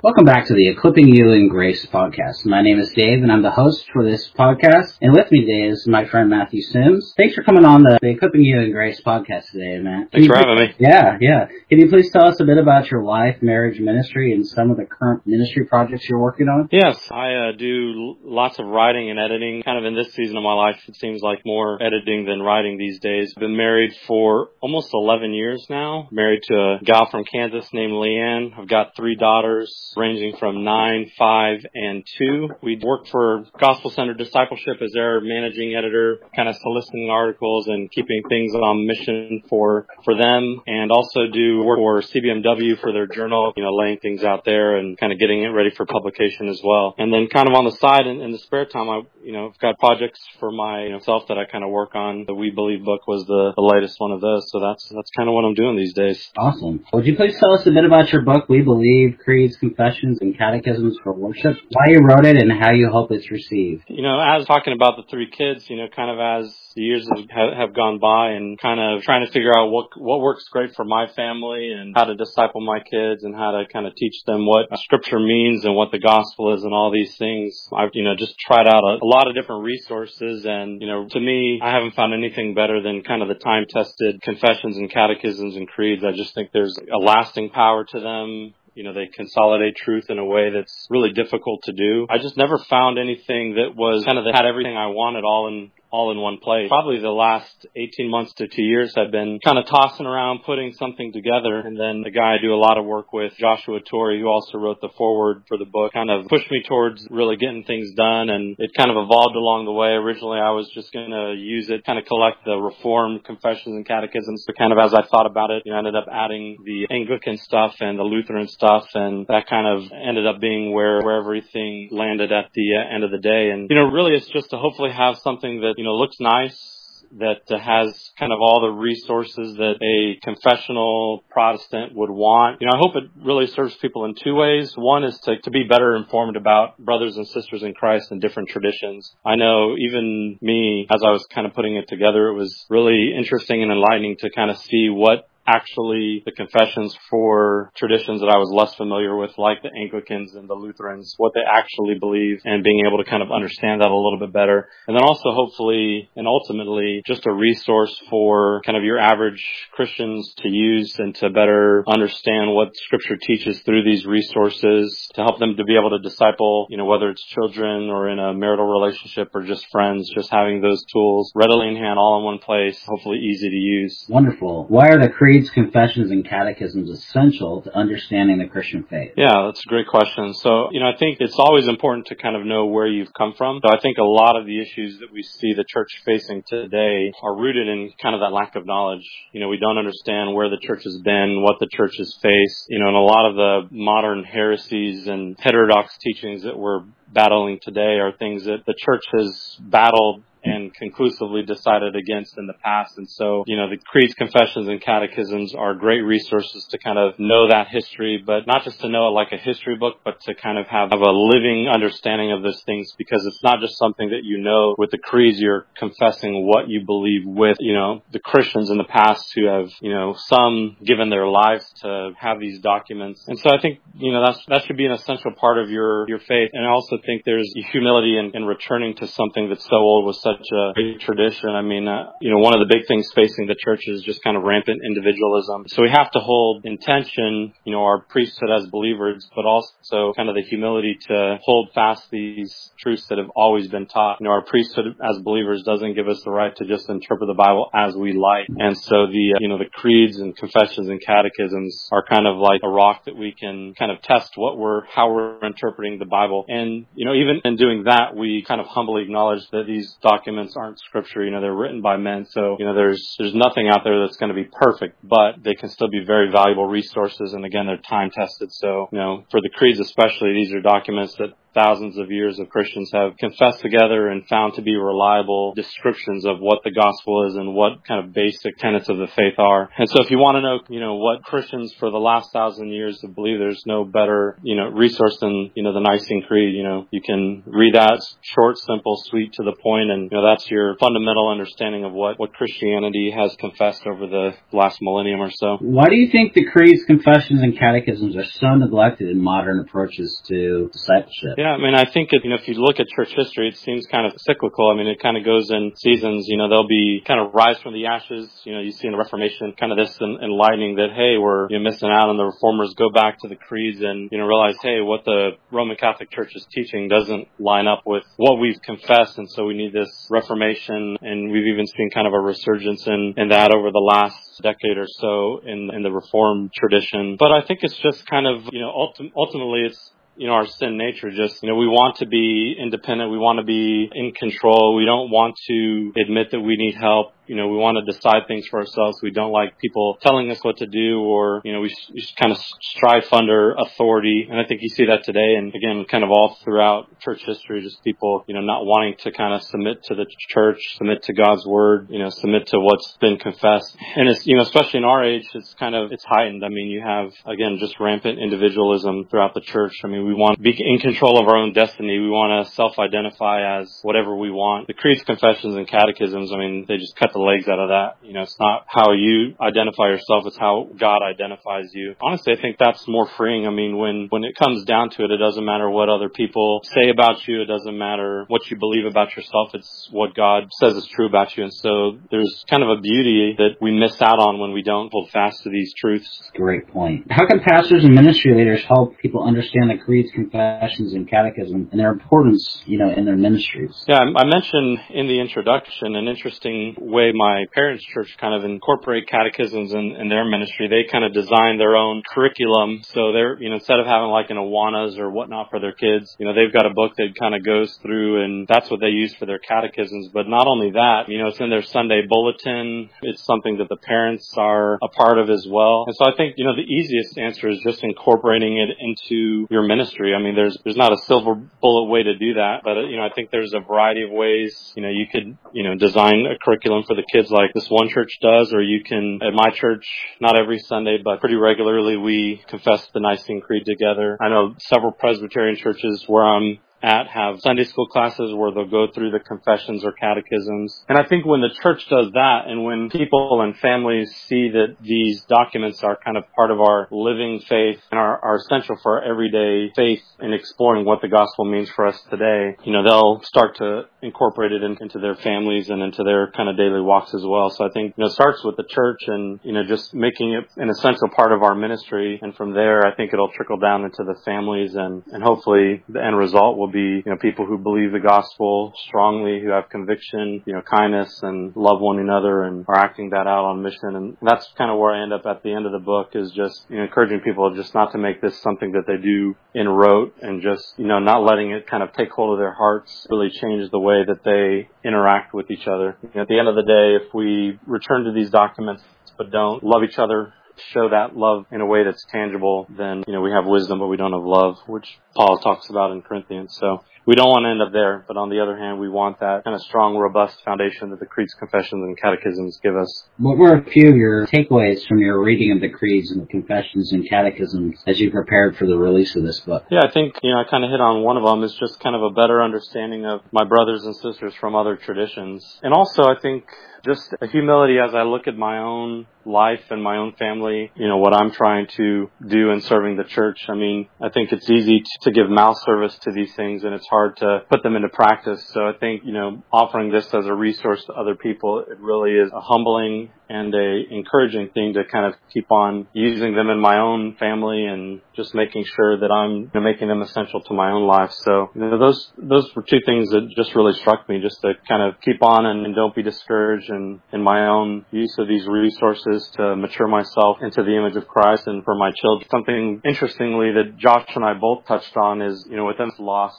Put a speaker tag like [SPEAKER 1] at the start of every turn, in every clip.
[SPEAKER 1] Welcome back to the Equipping You in Grace podcast. My name is Dave, and I'm the host for this podcast. And with me today is my friend Matthew Sims. Thanks for coming on the Equipping You in Grace podcast today, Matt.
[SPEAKER 2] Thanks for having me.
[SPEAKER 1] Yeah. Can you please tell us a bit about your life, marriage, ministry, and some of the current ministry projects you're working on?
[SPEAKER 2] Yes, I do lots of writing and editing. Kind of in this season of my life, it seems like more editing than writing these days. I've been married for almost 11 years now. Married to a gal from Kansas named Leanne. I've got 3 daughters, ranging from 9, 5, and 2. We work for Gospel Centered Discipleship as their managing editor, kind of soliciting articles and keeping things on mission for them, and also do work for CBMW for their journal, laying things out there and kind of getting it ready for publication as well. And then kind of on the side in the spare time, I've got projects for myself that I kind of work on. The We Believe book was the latest one of those, so that's kind of what I'm doing these days.
[SPEAKER 1] Awesome. Would you please tell us a bit about your book, We Believe, Creeds, Confessions, and Catechisms for Worship, why you wrote it, and how you hope it's received?
[SPEAKER 2] As talking about the 3 kids, kind of as the years have gone by and kind of trying to figure out what works great for my family and how to disciple my kids and how to kind of teach them what Scripture means and what the gospel is and all these things. I've, just tried out a lot of different resources, and, to me, I haven't found anything better than kind of the time-tested confessions and catechisms and creeds. I just think there's a lasting power to them. They consolidate truth in a way that's really difficult to do. I just never found anything that was kind of that had everything I wanted all in one place. Probably the last 18 months to 2 years I've been kind of tossing around, putting something together. And then the guy I do a lot of work with, Joshua Torrey, who also wrote the foreword for the book, kind of pushed me towards really getting things done. And it kind of evolved along the way. Originally, I was just going to use it, kind of collect the Reformed confessions and catechisms. But kind of as I thought about it, I ended up adding the Anglican stuff and the Lutheran stuff. And that kind of ended up being where everything landed at the end of the day. And, really it's just to hopefully have something that, looks nice, that has kind of all the resources that a confessional Protestant would want. I hope it really serves people in 2 ways. One is to be better informed about brothers and sisters in Christ and different traditions. I know even me, as I was kind of putting it together, it was really interesting and enlightening to kind of see what actually the confessions for traditions that I was less familiar with, like the Anglicans and the Lutherans, what they actually believe, and being able to kind of understand that a little bit better. And then also hopefully and ultimately just a resource for kind of your average Christians to use and to better understand what Scripture teaches through these resources, to help them to be able to disciple, whether it's children or in a marital relationship or just friends, just having those tools readily in hand, all in one place, hopefully easy to use.
[SPEAKER 1] Wonderful. Why are the creeds, confessions, and catechisms essential to understanding the Christian faith?
[SPEAKER 2] Yeah, that's a great question. So, I think it's always important to kind of know where you've come from. So I think a lot of the issues that we see the church facing today are rooted in kind of that lack of knowledge. We don't understand where the church has been, what the church has faced, and a lot of the modern heresies and heterodox teachings that we're battling today are things that the church has battled and conclusively decided against in the past. And so, the creeds, confessions, and catechisms are great resources to kind of know that history, but not just to know it like a history book, but to kind of have a living understanding of those things, because it's not just something that with the creeds, you're confessing what you believe with, the Christians in the past who have, some given their lives to have these documents. And so I think, that should be an essential part of your faith. And I also think there's humility in returning to something that's so old with such a great tradition. I mean, one of the big things facing the church is just kind of rampant individualism. So we have to hold in tension, our priesthood as believers, but also kind of the humility to hold fast these truths that have always been taught. Our priesthood as believers doesn't give us the right to just interpret the Bible as we like. And so the creeds and confessions and catechisms are kind of like a rock that we can kind of test how we're interpreting the Bible. And, even in doing that, we kind of humbly acknowledge that these documents aren't Scripture. They're written by men. So, there's nothing out there that's going to be perfect, but they can still be very valuable resources. And again, they're time tested. So, for the creeds especially, these are documents that thousands of years of Christians have confessed together and found to be reliable descriptions of what the gospel is and what kind of basic tenets of the faith are. And so if you want to know, what Christians for the last 1,000 years have believed, there's no better, resource than, the Nicene Creed. You can read that, short, simple, sweet, to the point, and, that's your fundamental understanding of what Christianity has confessed over the last millennium or so.
[SPEAKER 1] Why do you think the creeds, confessions, and catechisms are so neglected in modern approaches to discipleship?
[SPEAKER 2] Yeah, I think if you look at church history, it seems kind of cyclical. It kind of goes in seasons. There'll be kind of rise from the ashes. You see in the Reformation kind of this enlightening that, hey, we're missing out, and the reformers go back to the creeds and realize, hey, what the Roman Catholic Church is teaching doesn't line up with what we've confessed, and so we need this Reformation. And we've even seen kind of a resurgence in that over the last decade or so in the Reformed tradition. But I think it's just kind of, ultimately it's, our sin nature. Just, we want to be independent. We want to be in control. We don't want to admit that we need help. We want to decide things for ourselves. We don't like people telling us what to do, or, we kind of strive under authority. And I think you see that today. And again, kind of all throughout church history, just people, not wanting to kind of submit to the church, submit to God's word, submit to what's been confessed. And it's, especially in our age, it's heightened. You have, again, just rampant individualism throughout the church. We want to be in control of our own destiny. We want to self-identify as whatever we want. The creeds, confessions, and catechisms, they just cut the legs out of that. It's not how you identify yourself, it's how God identifies you. Honestly, I think that's more freeing. When it comes down to it, it doesn't matter what other people say about you. It doesn't matter what you believe about yourself. It's what God says is true about you. And so there's kind of a beauty that we miss out on when we don't hold fast to these truths.
[SPEAKER 1] Great point. How can pastors and ministry leaders help people understand the creeds, confessions, and catechism and their importance, in their ministries?
[SPEAKER 2] Yeah, I mentioned in the introduction an interesting way my parents' church kind of incorporate catechisms in their ministry. They kind of design their own curriculum. So they're, instead of having like an Awanas or whatnot for their kids, they've got a book that kind of goes through, and that's what they use for their catechisms. But not only that, it's in their Sunday bulletin. It's something that the parents are a part of as well. And so I think, the easiest answer is just incorporating it into your ministry. There's not a silver bullet way to do that, but, I think there's a variety of ways. You could, design a curriculum for the kids like this one church does, or you can, at my church, not every Sunday, but pretty regularly, we confess the Nicene Creed together. I know several Presbyterian churches where I'm at have Sunday school classes where they'll go through the confessions or catechisms. And I think when the church does that, and when people and families see that these documents are kind of part of our living faith and are essential for our everyday faith in exploring what the gospel means for us today, they'll start to incorporate it into their families and into their kind of daily walks as well. So I think, it starts with the church and, just making it an essential part of our ministry. And from there, I think it'll trickle down into the families, and hopefully the end result will be, people who believe the gospel strongly, who have conviction, kindness, and love one another, and are acting that out on mission. And that's kind of where I end up at the end of the book, is just, encouraging people just not to make this something that they do in rote, and just, not letting it kind of take hold of their hearts, really change the way that they interact with each other. At the end of the day, if we return to these documents but don't love each other, show that love in a way that's tangible, then, we have wisdom, but we don't have love, which Paul talks about in Corinthians. So we don't want to end up there, but on the other hand, we want that kind of strong, robust foundation that the creeds, confessions, and catechisms give us.
[SPEAKER 1] What were a few of your takeaways from your reading of the creeds and the confessions and catechisms as you prepared for the release of this book?
[SPEAKER 2] Yeah, I think, I kind of hit on one of them, is just kind of a better understanding of my brothers and sisters from other traditions. And also, I think, just a humility as I look at my own life and my own family, what I'm trying to do in serving the church. I think it's easy to give mouth service to these things, and it's hard to put them into practice. So I think, offering this as a resource to other people, it really is a humbling and a encouraging thing to kind of keep on using them in my own family, and just making sure that I'm making them essential to my own life. So, those were two things that just really struck me, just to kind of keep on and don't be discouraged in my own use of these resources to mature myself into the image of Christ and for my children. Something interestingly that Josh and I both touched on is, with them lost grandparents,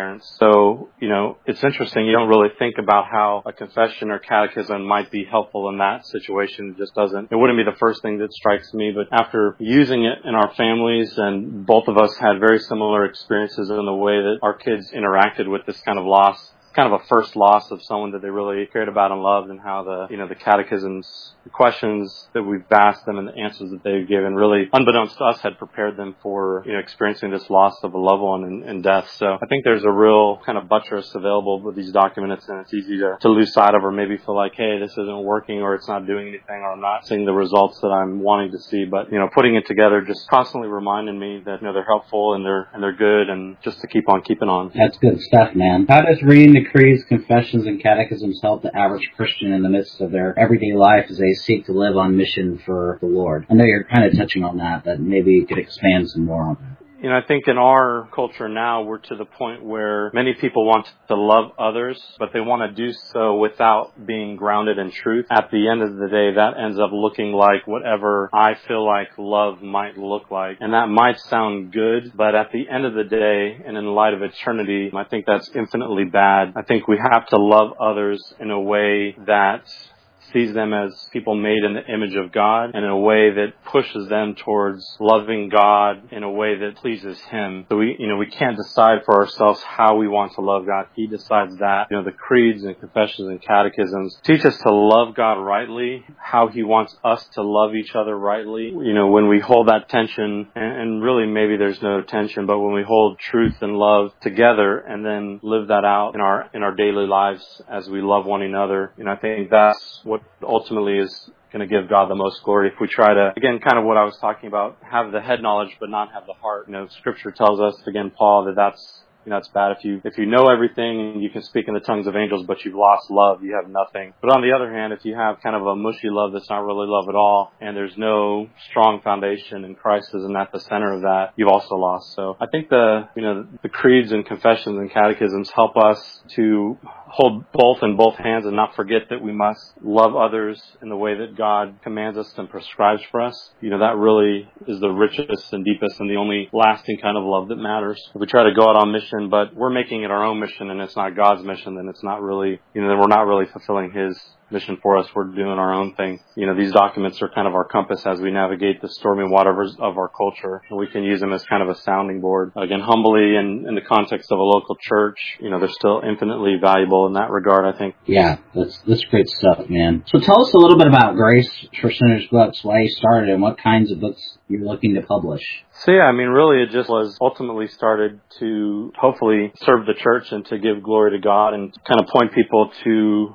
[SPEAKER 2] parents. So, it's interesting. You don't really think about how a confession or catechism might be helpful in that situation. It wouldn't be the first thing that strikes me, but after using it in our families, and both of us had very similar experiences in the way that our kids interacted with this kind of loss, kind of a first loss of someone that they really cared about and loved, and how the catechisms, the questions that we've asked them and the answers that they've given really, unbeknownst to us, had prepared them for, experiencing this loss of a loved one and death. So I think there's a real kind of buttress available with these documents, and it's easy to lose sight of, or maybe feel like, hey, this isn't working, or it's not doing anything, or I'm not seeing the results that I'm wanting to see. But, putting it together just constantly reminding me that, they're helpful and they're good, and just to keep on keeping on.
[SPEAKER 1] That's good stuff, man. How does reading the creeds, confessions, and catechisms help the average Christian in the midst of their everyday life as they seek to live on mission for the Lord? I know you're kind of touching on that, but maybe you could expand some more on that.
[SPEAKER 2] I think in our culture now, we're to the point where many people want to love others, but they want to do so without being grounded in truth. At the end of the day, that ends up looking like whatever I feel like love might look like. And that might sound good, but at the end of the day, and in light of eternity, I think that's infinitely bad. I think we have to love others in a way that sees them as people made in the image of God, and in a way that pushes them towards loving God in a way that pleases Him. So we can't decide for ourselves how we want to love God. He decides that. The creeds and confessions and catechisms teach us to love God rightly, how He wants us to love each other rightly. When we hold that tension, and really maybe there's no tension, but when we hold truth and love together and then live that out in our daily lives as we love one another, I think that's what ultimately is going to give God the most glory. If we try to, again, kind of what I was talking about, have the head knowledge but not have the heart. Scripture tells us, again, Paul, that's bad. If you know everything and you can speak in the tongues of angels, but you've lost love, you have nothing. But on the other hand, if you have kind of a mushy love that's not really love at all, and there's no strong foundation, and Christ isn't at the center of that, you've also lost. So I think the creeds and confessions and catechisms help us to hold both in both hands and not forget that we must love others in the way that God commands us and prescribes for us. That really is the richest and deepest and the only lasting kind of love that matters. If we try to go out on mission, but we're making it our own mission and it's not God's mission, then it's not really, then we're not really fulfilling His mission for us. We're doing our own thing. These documents are kind of our compass as we navigate the stormy waters of our culture, and we can use them as kind of a sounding board. Again, humbly in the context of a local church, they're still infinitely valuable in that regard, I think.
[SPEAKER 1] Yeah, that's great stuff, man. So tell us a little bit about Grace for Sinners Books, why you started, and what kinds of books you're looking to publish.
[SPEAKER 2] So yeah, really it just was ultimately started to hopefully serve the church and to give glory to God and kind of point people to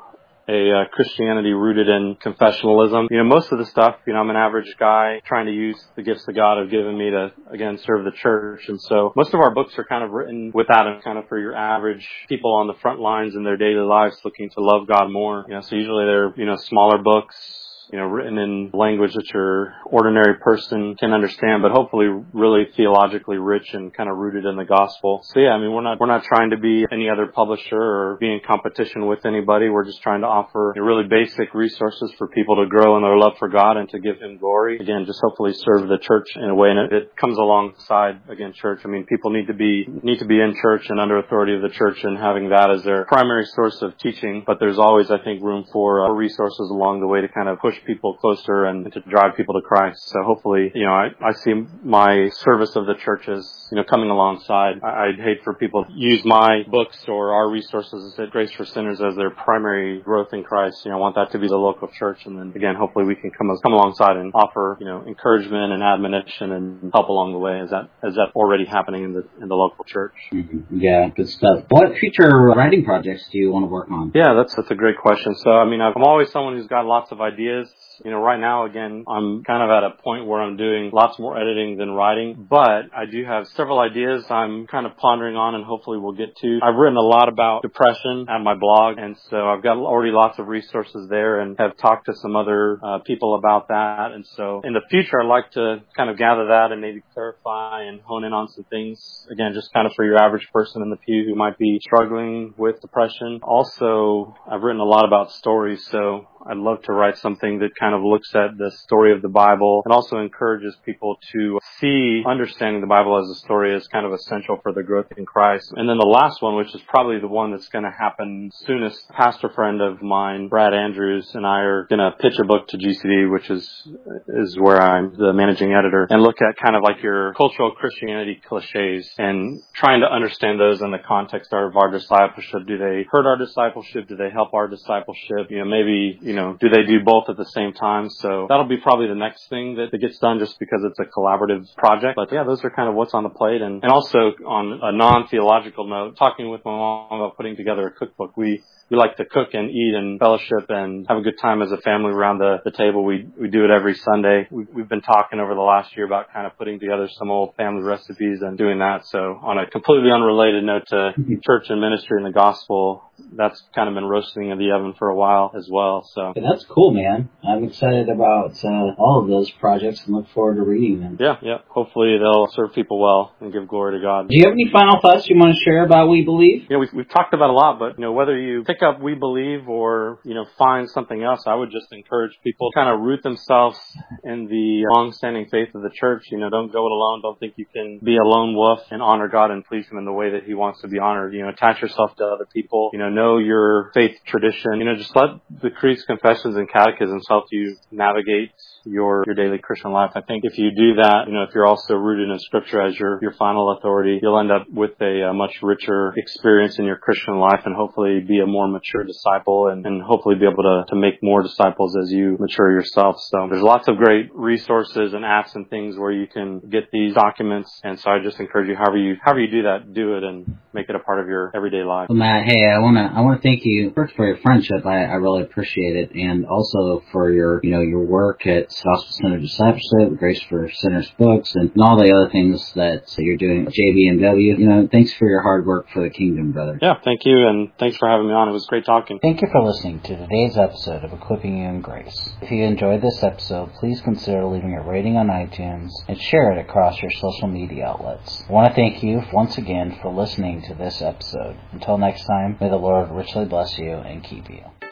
[SPEAKER 2] a Christianity rooted in confessionalism. Most of the stuff, I'm an average guy trying to use the gifts that God has given me to, again, serve the church. And so most of our books are kind of written with that and kind of for your average people on the front lines in their daily lives looking to love God more. So usually they're, smaller books, written in language that your ordinary person can understand, but hopefully really theologically rich and kind of rooted in the gospel. So yeah, we're not trying to be any other publisher or be in competition with anybody. We're just trying to offer really basic resources for people to grow in their love for God and to give Him glory. Again, just hopefully serve the church in a way, and it comes alongside, again, church. People need to be in church and under authority of the church and having that as their primary source of teaching. But there's always, I think, room for resources along the way to kind of push people closer and to drive people to Christ. So hopefully, I see my service of the church as, coming alongside. I'd hate for people to use my books or our resources at Grace for Sinners as their primary growth in Christ. I want that to be the local church. And then again, hopefully we can come alongside and offer, encouragement and admonition and help along the way. Is that already happening in the local church?
[SPEAKER 1] Mm-hmm. Yeah, good stuff. What future writing projects do you want to work on?
[SPEAKER 2] Yeah, that's a great question. So, I'm always someone who's got lots of ideas. Right now, again, I'm kind of at a point where I'm doing lots more editing than writing, but I do have several ideas I'm kind of pondering on and hopefully we'll get to. I've written a lot about depression at my blog, and so I've got already lots of resources there and have talked to some other people about that. And so in the future, I'd like to kind of gather that and maybe clarify and hone in on some things, again, just kind of for your average person in the pew who might be struggling with depression. Also, I've written a lot about stories, so I'd love to write something that kind of looks at the story of the Bible and also encourages people to see understanding the Bible as a story as kind of essential for their growth in Christ. And then the last one, which is probably the one that's going to happen soonest, a pastor friend of mine, Brad Andrews, and I are going to pitch a book to GCD, which is where I'm the managing editor, and look at kind of like your cultural Christianity cliches and trying to understand those in the context of our discipleship. Do they hurt our discipleship? Do they help our discipleship? Maybe, do they do both at the same time? So that'll be probably the next thing that gets done just because it's a collaborative project. But yeah, those are kind of what's on the plate. And also on a non-theological note, talking with my mom about putting together a cookbook. We like to cook and eat and fellowship and have a good time as a family around the table. We do it every Sunday. We've been talking over the last year about kind of putting together some old family recipes and doing that. So on a completely unrelated note to church and ministry and the gospel, that's kind of been roasting in the oven for a while as well. So
[SPEAKER 1] that's cool, man. I'm excited about all of those projects and look forward to reading them.
[SPEAKER 2] Yeah. Hopefully they'll serve people well and give glory to God.
[SPEAKER 1] Do you have any final thoughts you want to share about We Believe?
[SPEAKER 2] We've talked about a lot, but whether you pick up We Believe or find something else, I would just encourage people to kind of root themselves in the long-standing faith of the church. Don't go it alone. Don't think you can be a lone wolf and honor God and please Him in the way that He wants to be honored. Attach yourself to other people. Know your faith tradition. Just let the creeds, confessions, and catechisms help you navigate your daily Christian life. I think if you do that, if you're also rooted in Scripture as your final authority, you'll end up with a much richer experience in your Christian life and hopefully be a more mature disciple and hopefully be able to make more disciples as you mature yourself. So there's lots of great resources and apps and things where you can get these documents. And so I just encourage you, however you do that, do it and make it a part of your everyday life.
[SPEAKER 1] Well, Matt, hey, I want to thank you first for your friendship. I really appreciate it, and also for your work at Gospel Center Discipleship, Grace for Sinners Books, and all the other things that you're doing at JBMW. Thanks for your hard work for the kingdom, brother.
[SPEAKER 2] Yeah, thank you, and thanks for having me on. It was great talking.
[SPEAKER 1] Thank you for listening to today's episode of Equipping You in Grace. If you enjoyed this episode, please consider leaving a rating on iTunes and share it across your social media outlets. I want to thank you once again for listening to this episode. Until next time, may the Lord richly bless you and keep you.